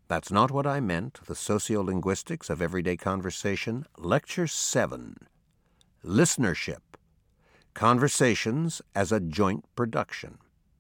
That's Not What I Meant, The Sociolinguistics of Everyday Conversation, Lecture 7, Listenership, Conversations as a Joint Production.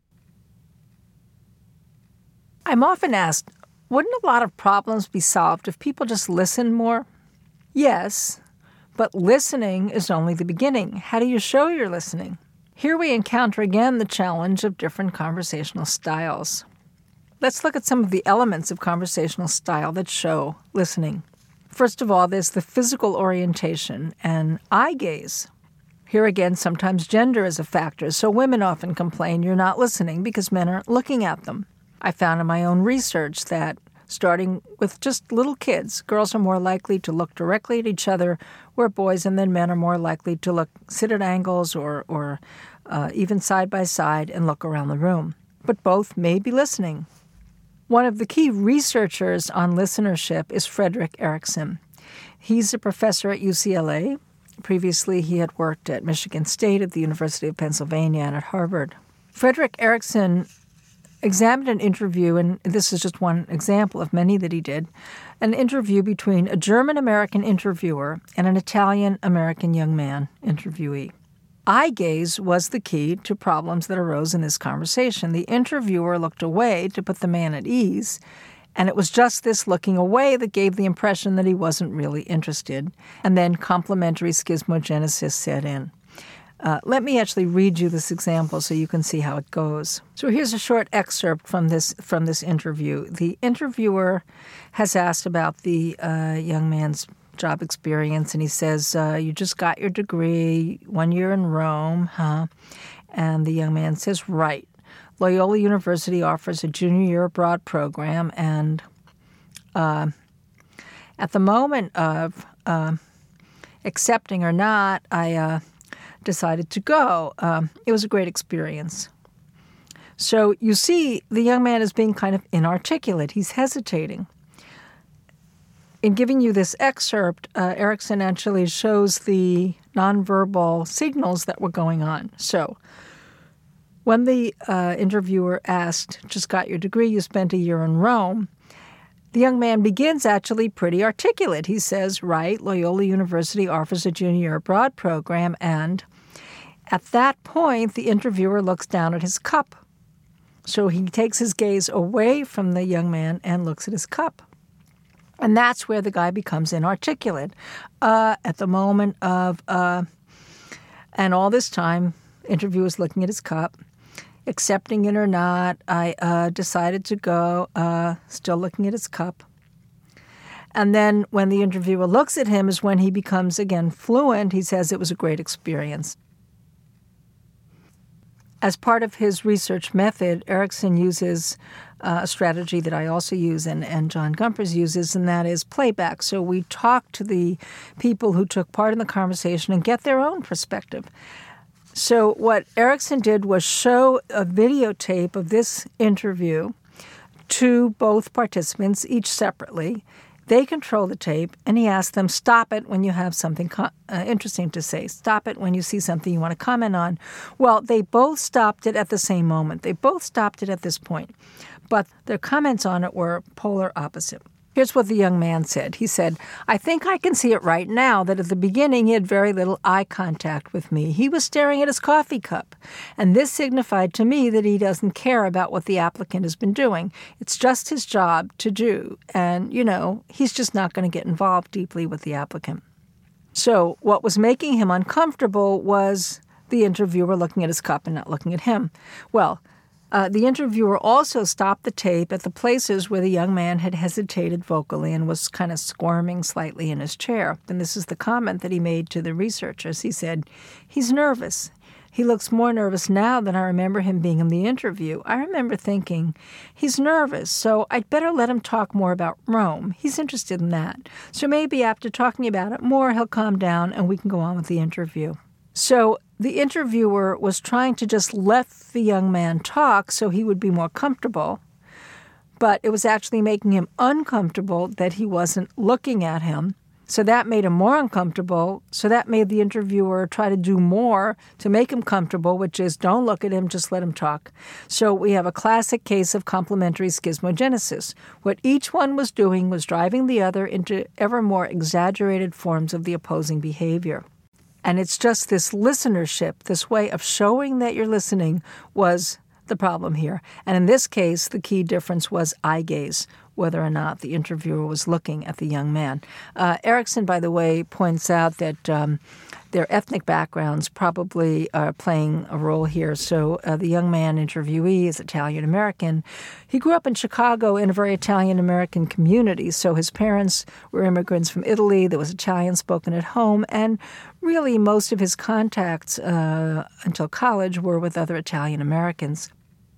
I'm often asked, wouldn't a lot of problems be solved if people just listened more? Yes, but listening is only the beginning. How do you show you're listening? Here we encounter again the challenge of different conversational styles. Let's look at some of the elements of conversational style that show listening. First of all, there's the physical orientation and eye gaze. Here again, sometimes gender is a factor, so women often complain you're not listening because men aren't looking at them. I found in my own research that starting with just little kids, girls are more likely to look directly at each other, where boys and then men are more likely to sit at angles or even side by side and look around the room. But both may be listening. One of the key researchers on listenership is Frederick Erikson. He's a professor at UCLA. Previously, he had worked at Michigan State, at the University of Pennsylvania, and at Harvard. Frederick Erikson examined an interview, and this is just one example of many that he did, an interview between a German-American interviewer and an Italian-American young man interviewee. Eye gaze was the key to problems that arose in this conversation. The interviewer looked away to put the man at ease, and it was just this looking away that gave the impression that he wasn't really interested, and then complementary schismogenesis set in. Let me actually read you this example so you can see how it goes. So here's a short excerpt from this interview. The interviewer has asked about the young man's job experience, and he says, you just got your degree, 1 year in Rome, huh? And the young man says, right. Loyola University offers a junior year abroad program, and at the moment of accepting or not, I decided to go. It was a great experience. So you see, the young man is being kind of inarticulate. He's hesitating. In giving you this excerpt, Erikson actually shows the nonverbal signals that were going on. So when the interviewer asked, just got your degree, you spent a year in Rome, the young man begins actually pretty articulate. He says, right, Loyola University offers a junior year abroad program, and at that point, the interviewer looks down at his cup. So he takes his gaze away from the young man and looks at his cup. And that's where the guy becomes inarticulate. At the moment of, and all this time, interviewer's looking at his cup, accepting it or not, I decided to go, still looking at his cup. And then when the interviewer looks at him is when he becomes, again, fluent. He says it was a great experience. As part of his research method, Erikson uses a strategy that I also use and John Gumperz uses, and that is playback. So we talk to the people who took part in the conversation and get their own perspective. So what Erikson did was show a videotape of this interview to both participants, each separately. They control the tape, and he asked them, stop it when you have something interesting to say. Stop it when you see something you want to comment on. Well, they both stopped it at the same moment. They both stopped it at this point. But their comments on it were polar opposite. Here's what the young man said. He said, I think I can see it right now that at the beginning he had very little eye contact with me. He was staring at his coffee cup, and this signified to me that he doesn't care about what the applicant has been doing. It's just his job to do, and, he's just not going to get involved deeply with the applicant. So what was making him uncomfortable was the interviewer looking at his cup and not looking at him. Well, the interviewer also stopped the tape at the places where the young man had hesitated vocally and was kind of squirming slightly in his chair. And this is the comment that he made to the researchers. He said, he's nervous. He looks more nervous now than I remember him being in the interview. I remember thinking, he's nervous, so I'd better let him talk more about Rome. He's interested in that. So maybe after talking about it more, he'll calm down and we can go on with the interview. So the interviewer was trying to just let the young man talk so he would be more comfortable, but it was actually making him uncomfortable that he wasn't looking at him So that made him more uncomfortable. So that made the interviewer try to do more to make him comfortable, which is don't look at him, just let him talk. So we have a classic case of complementary schismogenesis. What each one was doing was driving the other into ever more exaggerated forms of the opposing behavior. And it's just this listenership, this way of showing that you're listening was the problem here. And in this case, the key difference was eye gaze, whether or not the interviewer was looking at the young man. Erikson, by the way, points out that their ethnic backgrounds probably are playing a role here. So the young man interviewee is Italian-American. He grew up in Chicago in a very Italian-American community. So his parents were immigrants from Italy. There was Italian spoken at home. And really most of his contacts until college were with other Italian-Americans.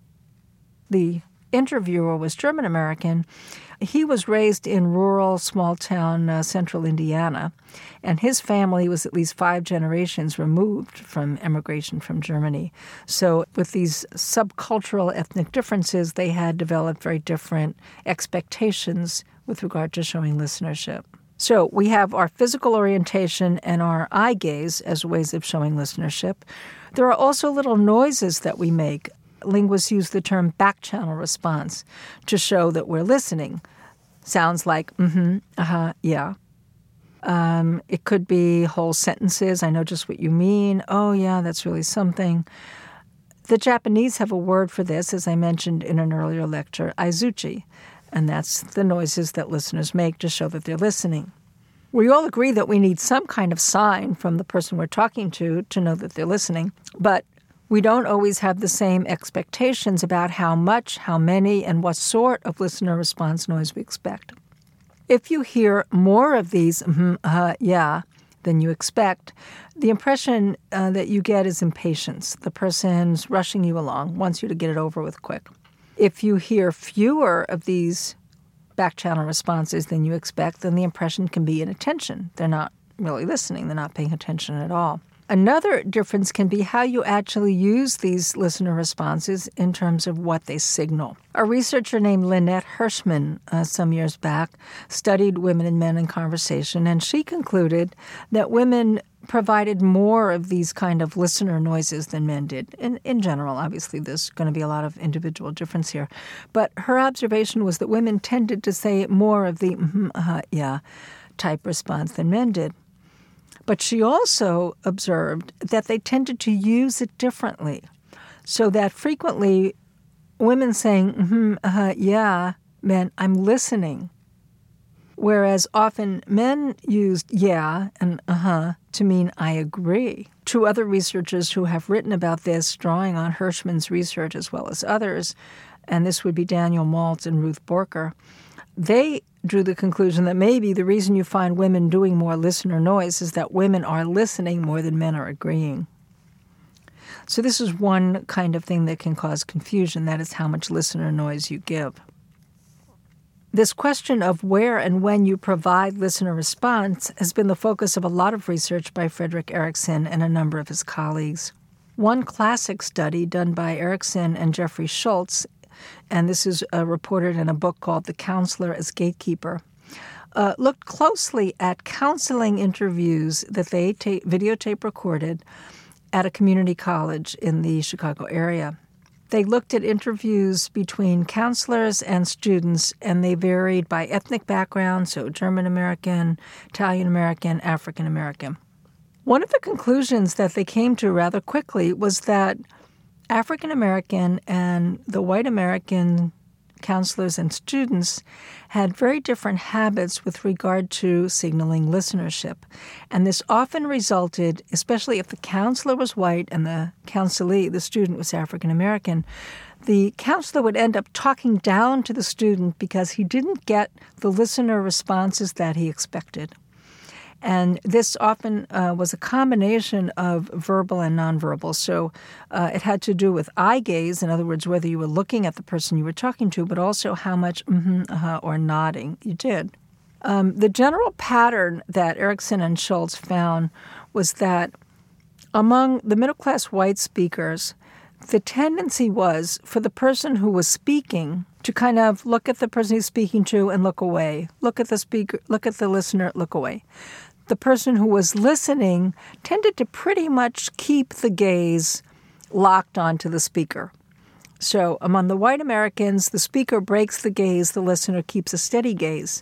The interviewer was German-American. He was raised in rural, small-town central Indiana, and his family was at least 5 generations removed from emigration from Germany. So with these subcultural ethnic differences, they had developed very different expectations with regard to showing listenership. So we have our physical orientation and our eye gaze as ways of showing listenership. There are also little noises that we make. Linguists use the term back-channel response to show that we're listening. Sounds like, yeah. It could be whole sentences. I know just what you mean. Oh, yeah, that's really something. The Japanese have a word for this, as I mentioned in an earlier lecture, aizuchi, and that's the noises that listeners make to show that they're listening. We all agree that we need some kind of sign from the person we're talking to know that they're listening, but we don't always have the same expectations about how much, how many, and what sort of listener response noise we expect. If you hear more of these yeah than you expect, the impression that you get is impatience. The person's rushing you along, wants you to get it over with quick. If you hear fewer of these back-channel responses than you expect, then the impression can be inattention. They're not really listening. They're not paying attention at all. Another difference can be how you actually use these listener responses in terms of what they signal. A researcher named Lynette Hirschman some years back studied women and men in conversation, and she concluded that women provided more of these kind of listener noises than men did. In general, obviously, there's going to be a lot of individual difference here. But her observation was that women tended to say more of the yeah type response than men did. But she also observed that they tended to use it differently, so that frequently women saying, yeah, meant I'm listening, whereas often men used yeah and to mean I agree. 2 other researchers who have written about this, drawing on Hirschman's research as well as others, and this would be Daniel Maltz and Ruth Borker, they drew the conclusion that maybe the reason you find women doing more listener noise is that women are listening more than men are agreeing. So this is one kind of thing that can cause confusion. That is how much listener noise you give. This question of where and when you provide listener response has been the focus of a lot of research by Frederick Erikson and a number of his colleagues. One classic study done by Erikson and Jeffrey Schultz, and this is reported in a book called The Counselor as Gatekeeper, looked closely at counseling interviews that they videotape recorded at a community college in the Chicago area. They looked at interviews between counselors and students, and they varied by ethnic background, so German-American, Italian-American, African-American. One of the conclusions that they came to rather quickly was that African-American and the white American counselors and students had very different habits with regard to signaling listenership. And this often resulted, especially if the counselor was white and the counselee, the student, was African-American, the counselor would end up talking down to the student because he didn't get the listener responses that he expected. And this often was a combination of verbal and nonverbal. So it had to do with eye gaze, in other words, whether you were looking at the person you were talking to, but also how much or nodding you did. The general pattern that Erikson and Schultz found was that among the middle-class white speakers, the tendency was for the person who was speaking to kind of look at the person he's speaking to and look away. Look at the speaker, look at the listener, look away. The person who was listening tended to pretty much keep the gaze locked onto the speaker. So among the white Americans, the speaker breaks the gaze, the listener keeps a steady gaze.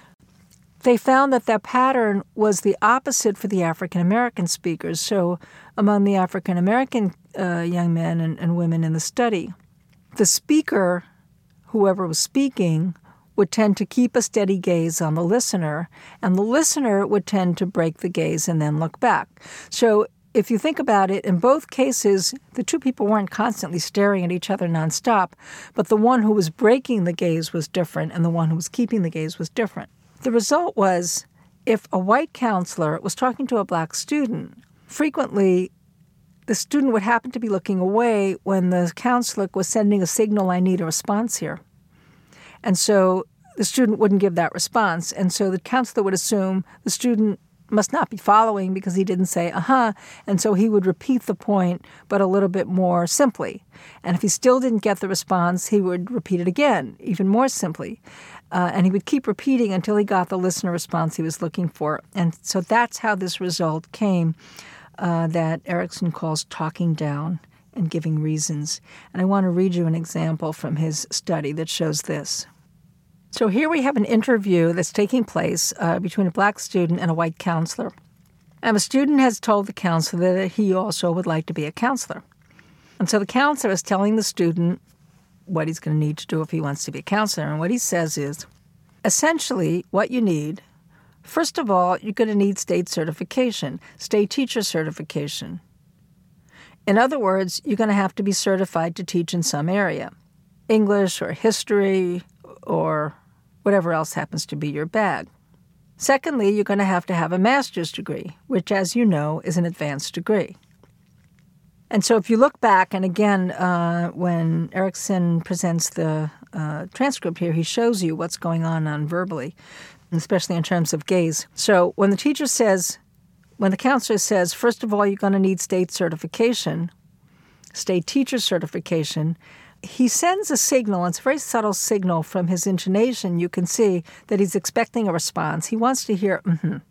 They found that that pattern was the opposite for the African American speakers. So among the African American young men and women in the study, the speaker, whoever was speaking, would tend to keep a steady gaze on the listener, and the listener would tend to break the gaze and then look back. So if you think about it, in both cases, the two people weren't constantly staring at each other nonstop, but the one who was breaking the gaze was different, and the one who was keeping the gaze was different. The result was, if a white counselor was talking to a black student, frequently the student would happen to be looking away when the counselor was sending a signal, I need a response here. And so the student wouldn't give that response. And so the counselor would assume the student must not be following because he didn't say, and so he would repeat the point, but a little bit more simply. And if he still didn't get the response, he would repeat it again, even more simply. And he would keep repeating until he got the listener response he was looking for. And so that's how this result came that Erikson calls talking down and giving reasons. And I want to read you an example from his study that shows this. So here we have an interview that's taking place between a black student and a white counselor. And the student has told the counselor that he also would like to be a counselor. And so the counselor is telling the student what he's going to need to do if he wants to be a counselor. And what he says is, essentially, what you need, first of all, you're going to need state certification, state teacher certification. In other words, you're going to have to be certified to teach in some area, English or history or whatever else happens to be your bag. Secondly, you're going to have a master's degree, which, as you know, is an advanced degree. And so if you look back, and again, when Erikson presents the transcript here, he shows you what's going on non-verbally, especially in terms of gaze. So when the counselor says, first of all, you're going to need state certification, state teacher certification, he sends a signal, and it's a very subtle signal from his intonation. You can see that he's expecting a response. He wants to hear,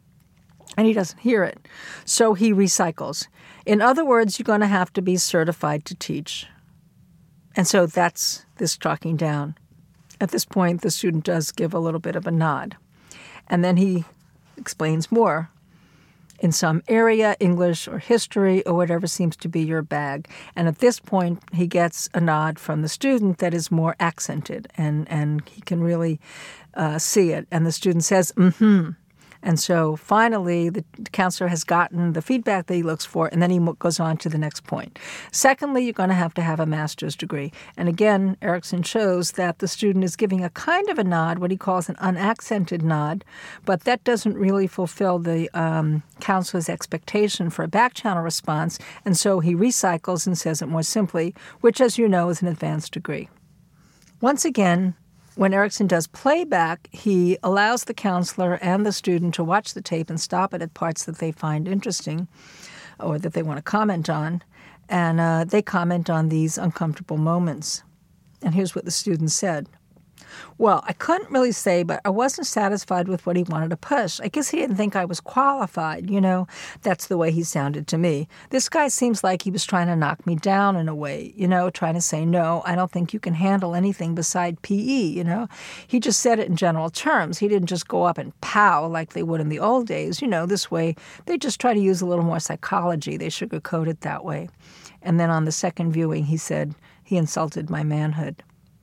and he doesn't hear it. So he recycles. In other words, you're going to have to be certified to teach. And so that's this talking down. At this point, the student does give a little bit of a nod. And then he explains more. In some area, English or history or whatever seems to be your bag. And at this point, he gets a nod from the student that is more accented, and he can really see it. And the student says, And so finally, the counselor has gotten the feedback that he looks for, and then he goes on to the next point. Secondly, you're going to have a master's degree. And again, Erikson shows that the student is giving a kind of a nod, what he calls an unaccented nod, but that doesn't really fulfill the counselor's expectation for a back-channel response, and so he recycles and says it more simply, which, as you know, is an advanced degree. Once again, when Erikson does playback, he allows the counselor and the student to watch the tape and stop it at parts that they find interesting or that they want to comment on, and they comment on these uncomfortable moments. And here's what the student said. Well, I couldn't really say, but I wasn't satisfied with what he wanted to push. I guess he didn't think I was qualified, That's the way he sounded to me. This guy seems like he was trying to knock me down in a way, trying to say, no, I don't think you can handle anything beside PE, He just said it in general terms. He didn't just go up and pow like they would in the old days. This way, they just try to use a little more psychology. They sugarcoat it that way. And then on the second viewing, he said, he insulted my manhood.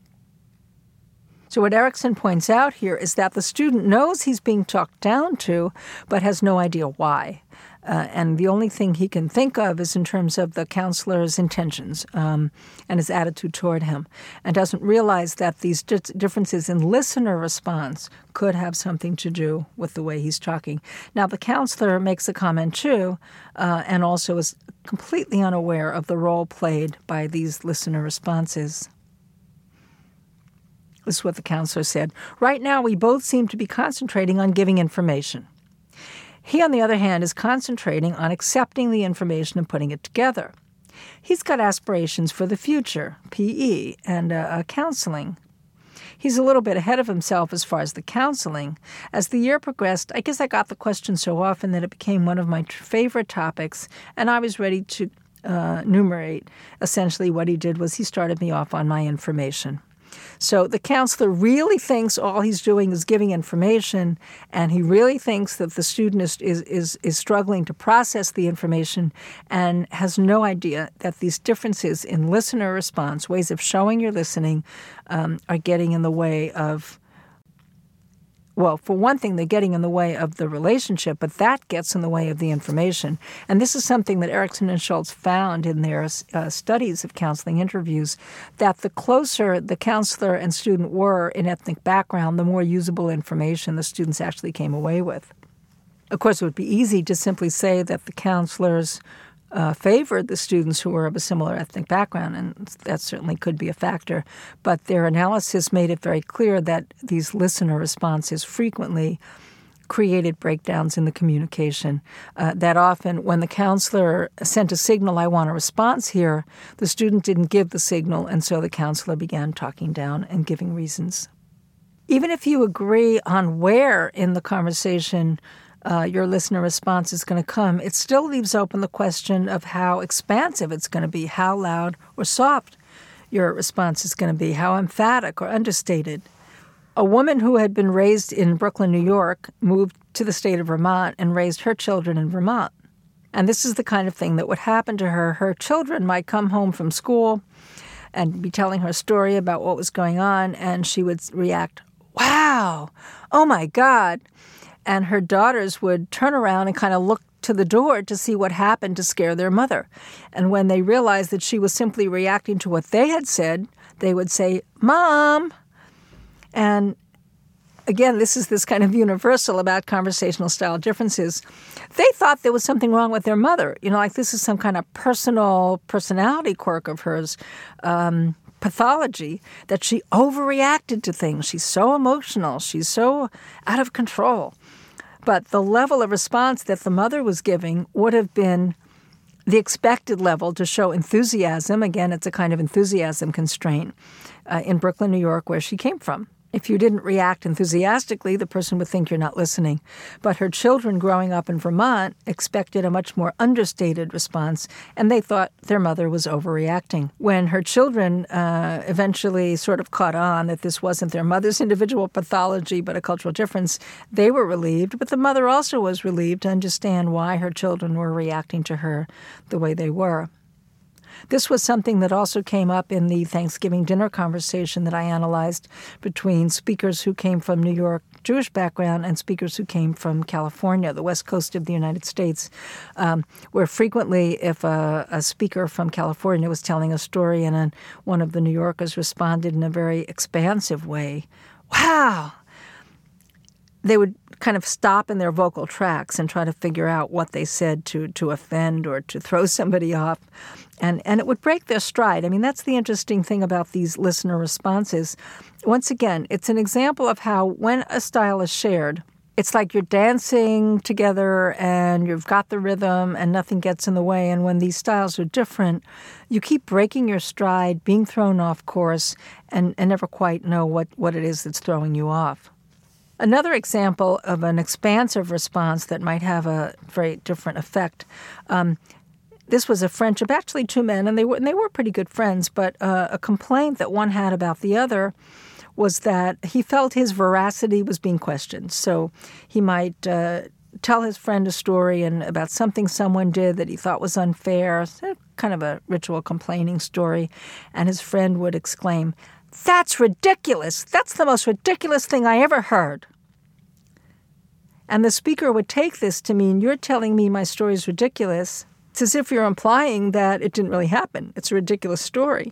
So what Erikson points out here is that the student knows he's being talked down to, but has no idea why. And the only thing he can think of is in terms of the counselor's intentions and his attitude toward him, and doesn't realize that these differences in listener response could have something to do with the way he's talking. Now, the counselor makes a comment too, and also is completely unaware of the role played by these listener responses. This is what the counselor said. Right now, we both seem to be concentrating on giving information. He, on the other hand, is concentrating on accepting the information and putting it together. He's got aspirations for the future, PE, and counseling. He's a little bit ahead of himself as far as the counseling. As the year progressed, I guess I got the question so often that it became one of my favorite topics, and I was ready to enumerate. Essentially what he did was he started me off on my information. So the counselor really thinks all he's doing is giving information, and he really thinks that the student is struggling to process the information and has no idea that these differences in listener response, ways of showing you're listening, are getting in the way of, well, for one thing, they're getting in the way of the relationship, but that gets in the way of the information. And this is something that Erickson and Schultz found in their studies of counseling interviews, that the closer the counselor and student were in ethnic background, the more usable information the students actually came away with. Of course, it would be easy to simply say that the counselors favored the students who were of a similar ethnic background, and that certainly could be a factor. But their analysis made it very clear that these listener responses frequently created breakdowns in the communication. That often when the counselor sent a signal, I want a response here, the student didn't give the signal, and so the counselor began talking down and giving reasons. Even if you agree on where in the conversation your listener response is going to come, it still leaves open the question of how expansive it's going to be, how loud or soft your response is going to be, how emphatic or understated. A woman who had been raised in Brooklyn, New York, moved to the state of Vermont and raised her children in Vermont. And this is the kind of thing that would happen to her. Her children might come home from school and be telling her a story about what was going on, and she would react, "Wow, oh my God." And her daughters would turn around and kind of look to the door to see what happened to scare their mother. And when they realized that she was simply reacting to what they had said, they would say, "Mom." And again, this is this kind of universal about conversational style differences. They thought there was something wrong with their mother. Like this is some kind of personality quirk of hers, pathology, that she overreacted to things. She's so emotional. She's so out of control. But the level of response that the mother was giving would have been the expected level to show enthusiasm. Again, it's a kind of enthusiasm constraint in Brooklyn, New York, where she came from. If you didn't react enthusiastically, the person would think you're not listening. But her children growing up in Vermont expected a much more understated response, and they thought their mother was overreacting. When her children eventually sort of caught on that this wasn't their mother's individual pathology but a cultural difference, they were relieved. But the mother also was relieved to understand why her children were reacting to her the way they were. This was something that also came up in the Thanksgiving dinner conversation that I analyzed between speakers who came from New York Jewish background and speakers who came from California, the west coast of the United States, where frequently if a speaker from California was telling a story and one of the New Yorkers responded in a very expansive way, "Wow!" they would kind of stop in their vocal tracks and try to figure out what they said to offend or to throw somebody off. And it would break their stride. I mean, that's the interesting thing about these listener responses. Once again, it's an example of how when a style is shared, it's like you're dancing together and you've got the rhythm and nothing gets in the way. And when these styles are different, you keep breaking your stride, being thrown off course, and never quite know what it is that's throwing you off. Another example of an expansive response that might have a very different effect. This was a friendship, actually two men, and they were pretty good friends, but a complaint that one had about the other was that he felt his veracity was being questioned. So he might tell his friend a story about something someone did that he thought was unfair, kind of a ritual complaining story, and his friend would exclaim, "That's ridiculous! That's the most ridiculous thing I ever heard." And the speaker would take this to mean, "You're telling me my story is ridiculous." It's as if you're implying that it didn't really happen. It's a ridiculous story.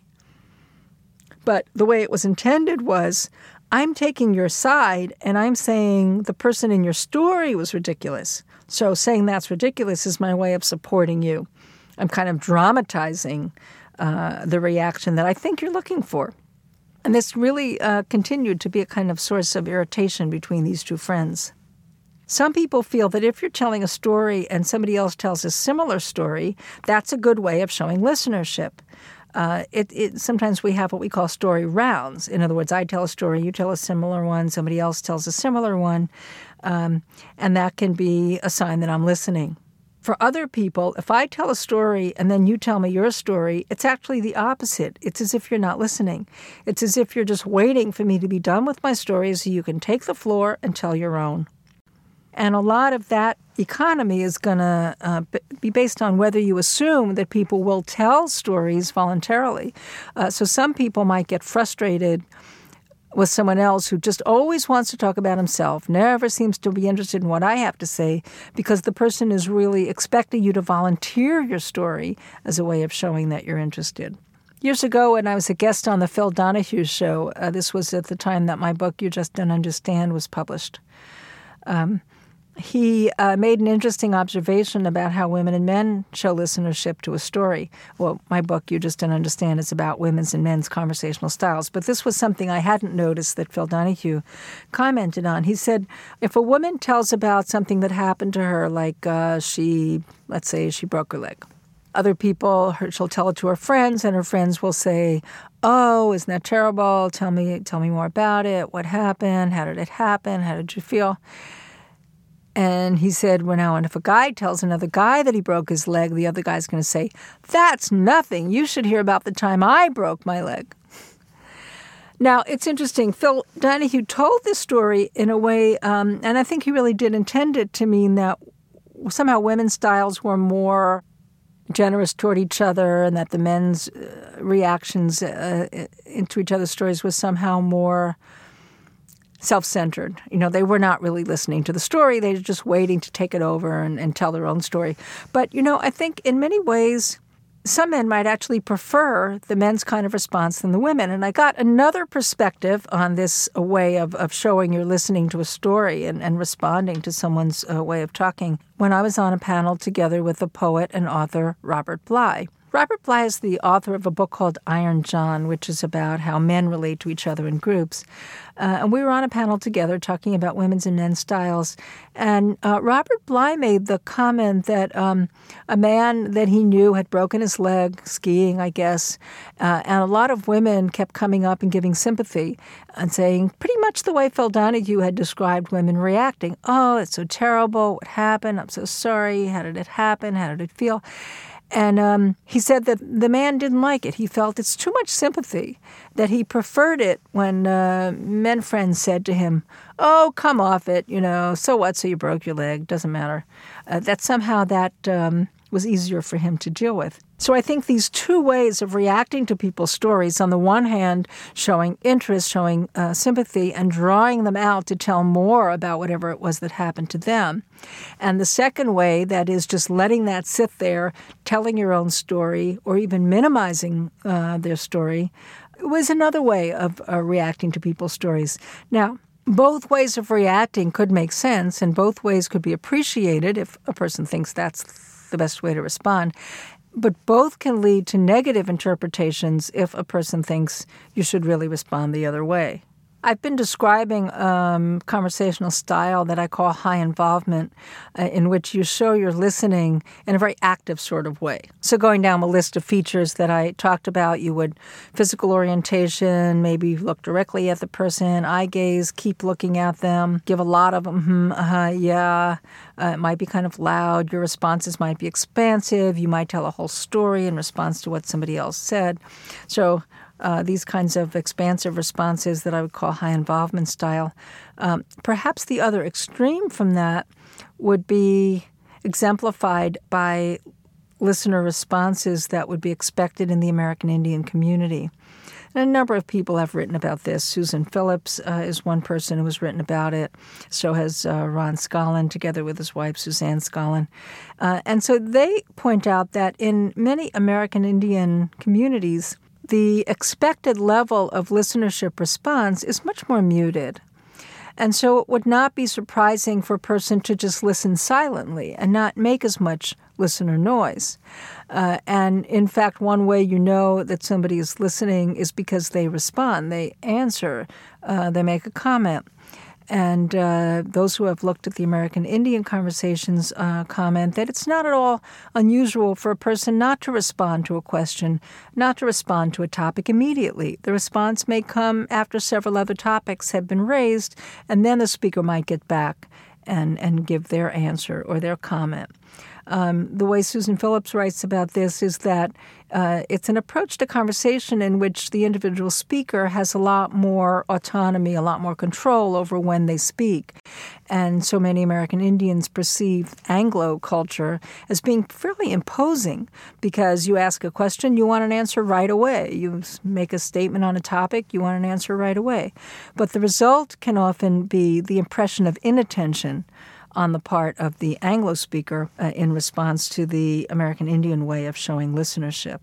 But the way it was intended was, I'm taking your side and I'm saying the person in your story was ridiculous. So saying that's ridiculous is my way of supporting you. I'm kind of dramatizing the reaction that I think you're looking for. And this really continued to be a kind of source of irritation between these two friends. Some people feel that if you're telling a story and somebody else tells a similar story, that's a good way of showing listenership. Sometimes we have what we call story rounds. In other words, I tell a story, you tell a similar one, somebody else tells a similar one, and that can be a sign that I'm listening. For other people, if I tell a story and then you tell me your story, it's actually the opposite. It's as if you're not listening. It's as if you're just waiting for me to be done with my story so you can take the floor and tell your own. And a lot of that economy is going to be based on whether you assume that people will tell stories voluntarily. So some people might get frustrated with someone else who just always wants to talk about himself, never seems to be interested in what I have to say, because the person is really expecting you to volunteer your story as a way of showing that you're interested. Years ago, when I was a guest on the Phil Donahue show, this was at the time that my book, You Just Don't Understand, was published. He made an interesting observation about how women and men show listenership to a story. Well, my book, You Just Don't Understand, is about women's and men's conversational styles. But this was something I hadn't noticed that Phil Donahue commented on. He said, if a woman tells about something that happened to her, like let's say she broke her leg. Other people, she'll tell it to her friends, and her friends will say, oh, isn't that terrible? Tell me more about it. What happened? How did it happen? How did you feel? And he said, and if a guy tells another guy that he broke his leg, the other guy's going to say, that's nothing. You should hear about the time I broke my leg. Now, it's interesting. Phil Donahue told this story in a way, and I think he really did intend it to mean that somehow women's styles were more generous toward each other, and that the men's reactions into each other's stories was somehow more self-centered. They were not really listening to the story. They were just waiting to take it over and tell their own story. But, I think in many ways, some men might actually prefer the men's kind of response than the women. And I got another perspective on this way of showing you're listening to a story and responding to someone's way of talking when I was on a panel together with the poet and author Robert Bly. Robert Bly is the author of a book called Iron John, which is about how men relate to each other in groups. And we were on a panel together talking about women's and men's styles. And Robert Bly made the comment that a man that he knew had broken his leg skiing, I guess, and a lot of women kept coming up and giving sympathy and saying pretty much the way Phil Donahue had described women reacting. Oh, it's so terrible. What happened? I'm so sorry. How did it happen? How did it feel? And he said that the man didn't like it. He felt it's too much sympathy, that he preferred it when men friends said to him, oh, come off it, so what, so you broke your leg, doesn't matter. That somehow that was easier for him to deal with. So I think these two ways of reacting to people's stories, on the one hand, showing interest, showing sympathy, and drawing them out to tell more about whatever it was that happened to them. And the second way, that is just letting that sit there, telling your own story, or even minimizing their story, was another way of reacting to people's stories. Now, both ways of reacting could make sense, and both ways could be appreciated if a person thinks that's the best way to respond. But both can lead to negative interpretations if a person thinks you should really respond the other way. I've been describing conversational style that I call high involvement, in which you show you're listening in a very active sort of way. So going down a list of features that I talked about, you would physical orientation, maybe look directly at the person, eye gaze, keep looking at them, give a lot of yeah. It might be kind of loud. Your responses might be expansive. You might tell a whole story in response to what somebody else said. So these kinds of expansive responses that I would call high involvement style. Perhaps the other extreme from that would be exemplified by listener responses that would be expected in the American Indian community. And a number of people have written about this. Susan Phillips is one person who has written about it. So has Ron Scollin, together with his wife, Suzanne Scollin. And so they point out that in many American Indian communities, the expected level of listenership response is much more muted. And so it would not be surprising for a person to just listen silently and not make as much listener noise. And in fact, one way you know that somebody is listening is because they respond, they answer, they make a comment. And those who have looked at the American Indian conversations comment that it's not at all unusual for a person not to respond to a question, not to respond to a topic immediately. The response may come after several other topics have been raised, and then the speaker might get back and give their answer or their comment. The way Susan Phillips writes about this is that it's an approach to conversation in which the individual speaker has a lot more autonomy, a lot more control over when they speak. And so many American Indians perceive Anglo culture as being fairly imposing because you ask a question, you want an answer right away. You make a statement on a topic, you want an answer right away. But the result can often be the impression of inattention on the part of the Anglo speaker in response to the American Indian way of showing listenership.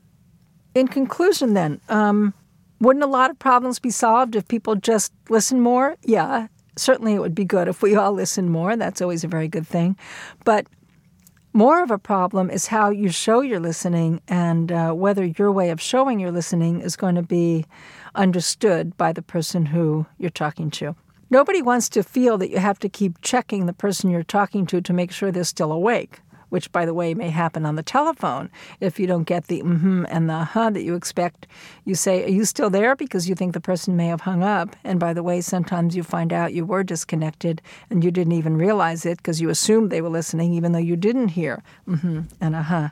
In conclusion, then, wouldn't a lot of problems be solved if people just listen more? Yeah, certainly it would be good if we all listen more. That's always a very good thing. But more of a problem is how you show your listening and whether your way of showing your listening is going to be understood by the person who you're talking to. Nobody wants to feel that you have to keep checking the person you're talking to make sure they're still awake, which, by the way, may happen on the telephone. If you don't get the mm-hmm and the huh that you expect, you say, are you still there? Because you think the person may have hung up. And by the way, sometimes you find out you were disconnected and you didn't even realize it because you assumed they were listening even though you didn't hear mm-hmm and uh-huh.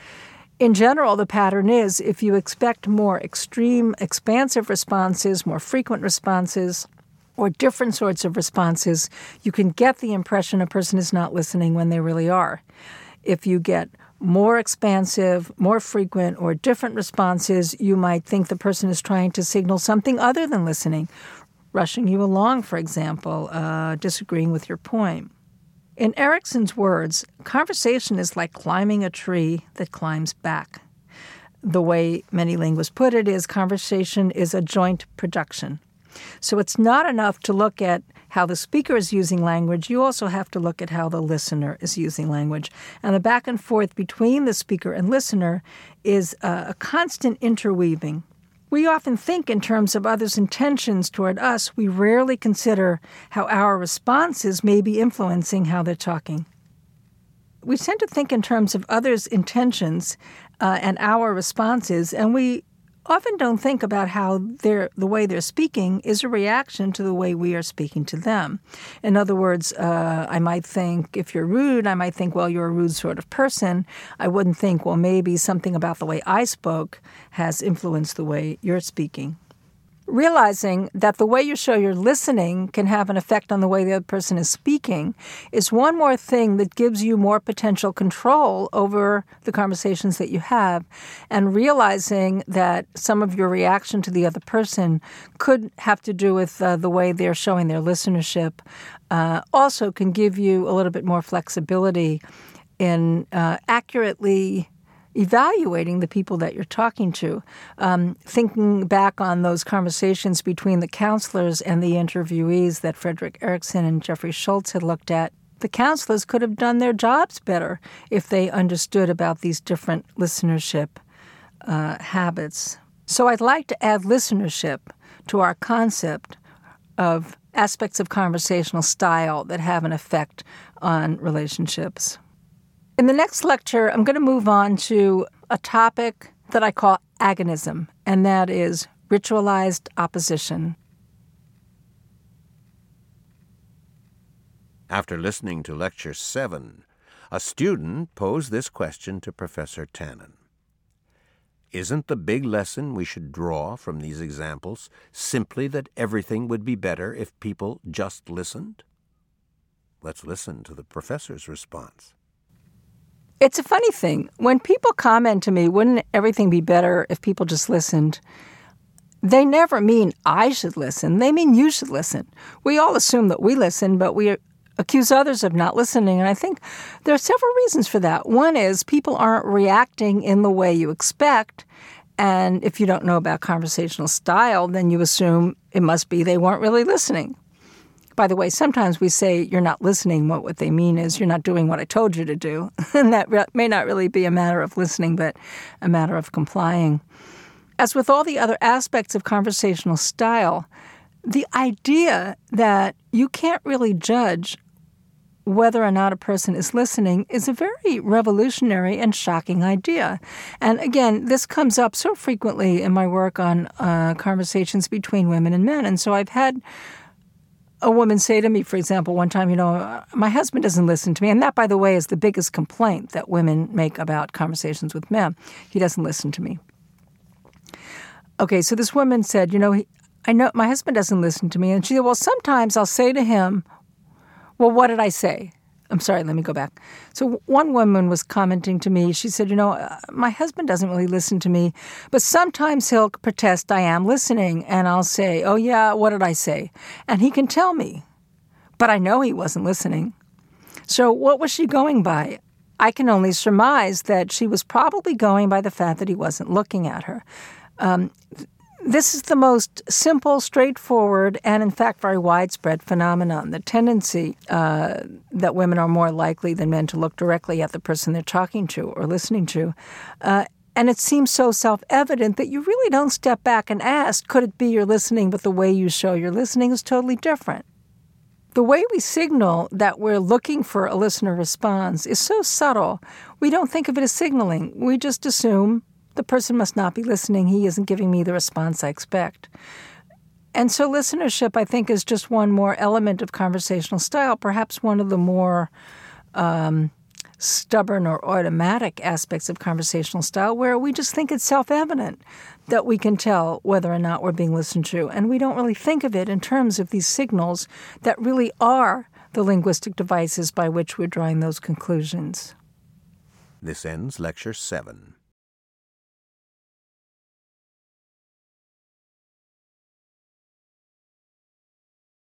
In general, the pattern is if you expect more extreme, expansive responses, more frequent responses, or different sorts of responses, you can get the impression a person is not listening when they really are. If you get more expansive, more frequent, or different responses, you might think the person is trying to signal something other than listening, rushing you along, for example, disagreeing with your point. In Erickson's words, conversation is like climbing a tree that climbs back. The way many linguists put it is conversation is a joint production. So it's not enough to look at how the speaker is using language. You also have to look at how the listener is using language. And the back and forth between the speaker and listener is a constant interweaving. We often think in terms of others' intentions toward us. We rarely consider how our responses may be influencing how they're talking. We tend to think in terms of others' intentions and our responses, and we often don't think about how the way they're speaking is a reaction to the way we are speaking to them. In other words, I might think, if you're rude, I might think, well, you're a rude sort of person. I wouldn't think, well, maybe something about the way I spoke has influenced the way you're speaking. Realizing that the way you show your listening can have an effect on the way the other person is speaking is one more thing that gives you more potential control over the conversations that you have. And realizing that some of your reaction to the other person could have to do with the way they're showing their listenership also can give you a little bit more flexibility in accurately evaluating the people that you're talking to. Thinking back on those conversations between the counselors and the interviewees that Frederick Erickson and Jeffrey Schultz had looked at, the counselors could have done their jobs better if they understood about these different listenership habits. So I'd like to add listenership to our concept of aspects of conversational style that have an effect on relationships. In the next lecture, I'm going to move on to a topic that I call agonism, and that is ritualized opposition. After listening to Lecture 7, a student posed this question to Professor Tannen. Isn't the big lesson we should draw from these examples simply that everything would be better if people just listened? Let's listen to the professor's response. It's a funny thing. When people comment to me, wouldn't everything be better if people just listened? They never mean I should listen. They mean you should listen. We all assume that we listen, but we accuse others of not listening. And I think there are several reasons for that. One is people aren't reacting in the way you expect. And if you don't know about conversational style, then you assume it must be they weren't really listening. By the way, sometimes we say you're not listening. What they mean is you're not doing what I told you to do. And that may not really be a matter of listening, but a matter of complying. As with all the other aspects of conversational style, the idea that you can't really judge whether or not a person is listening is a very revolutionary and shocking idea. And again, this comes up so frequently in my work on conversations between women and men. And so I've had a woman say to me, for example, one time, my husband doesn't listen to me. And that, by the way, is the biggest complaint that women make about conversations with men. He doesn't listen to me. Okay, so this woman said, I know my husband doesn't listen to me. And she said, well, sometimes I'll say to him, well, what did I say? I'm sorry, let me go back. So one woman was commenting to me. She said, my husband doesn't really listen to me, but sometimes he'll protest I am listening, and I'll say, oh, yeah, what did I say? And he can tell me, but I know he wasn't listening. So what was she going by? I can only surmise that she was probably going by the fact that he wasn't looking at her. This is the most simple, straightforward, and in fact very widespread phenomenon. The tendency that women are more likely than men to look directly at the person they're talking to or listening to. And it seems so self-evident that you really don't step back and ask, could it be you're listening, but the way you show you're listening is totally different. The way we signal that we're looking for a listener response is so subtle, we don't think of it as signaling. We just assume the person must not be listening. He isn't giving me the response I expect. And so listenership, I think, is just one more element of conversational style, perhaps one of the more stubborn or automatic aspects of conversational style, where we just think it's self-evident that we can tell whether or not we're being listened to. And we don't really think of it in terms of these signals that really are the linguistic devices by which we're drawing those conclusions. This ends Lecture 7.